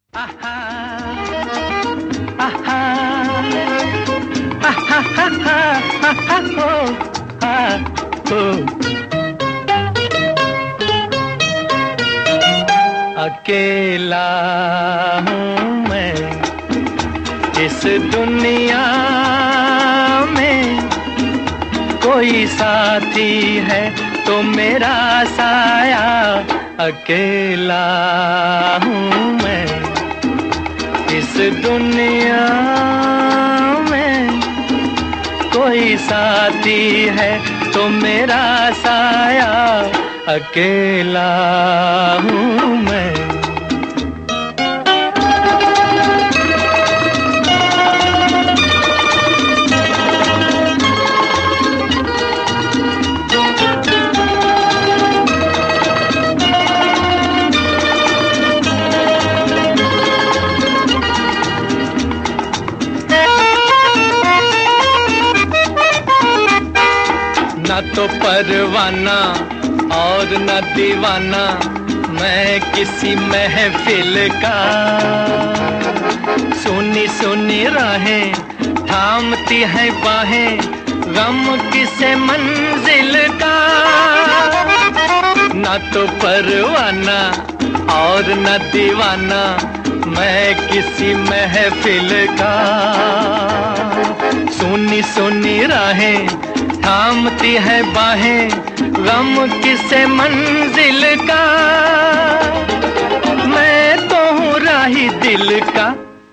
आहा, आहा, आहा, आहा, आहा, हो, आ, हो। अकेला हूँ मैं इस दुनिया में, कोई साथी है तो मेरा साया। अकेला हूँ मैं इस दुनिया में, कोई साथी है तो मेरा साया। अकेला हूँ मैं। न तो परवाना और न दीवाना मैं किसी महफिल का, सुनी सुनी राहें थामती है बाहें, गम किसे मंजिल का। न तो परवाना और न दीवाना मैं किसी महफिल का, सुनी सुनी राहें थामती है बाहें, गम किसे मंजिल का। मैं तो हूँ राही दिल का,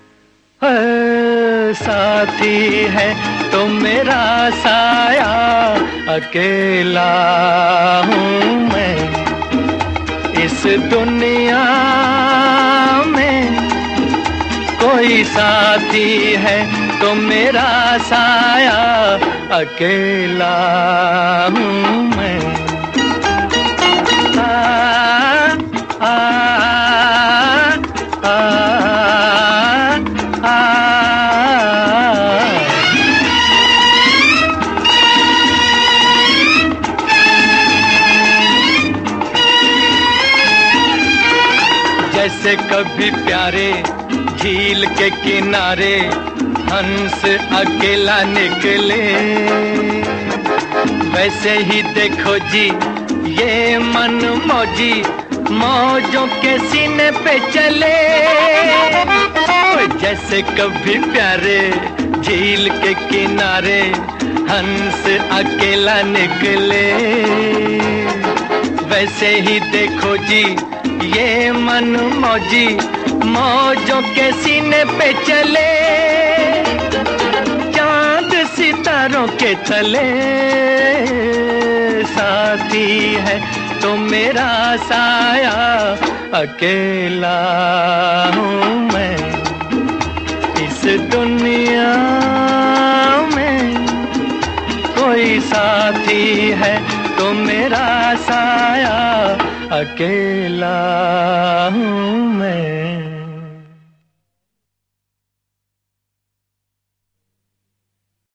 साथी है तो मेरा साया। अकेला हूँ मैं इस दुनिया में, कोई साथी है तो मेरा साया। अकेला हूँ मैं। आ, आ, आ, आ, आ। जैसे कभी प्यारे झील के किनारे हंस अकेला निकले, वैसे ही देखो जी ये मन मौजी मौजों के सीने पे चले। जैसे कभी प्यारे झील के किनारे हंस अकेला निकले, वैसे ही देखो जी ये मन मौजी मौजों के सीने पे चले। चांद सितारों के तले साथी है तो मेरा साया। अकेला हूँ मैं इस दुनिया में, कोई साथी है तो मेरा साया। अकेला हूँ मैं।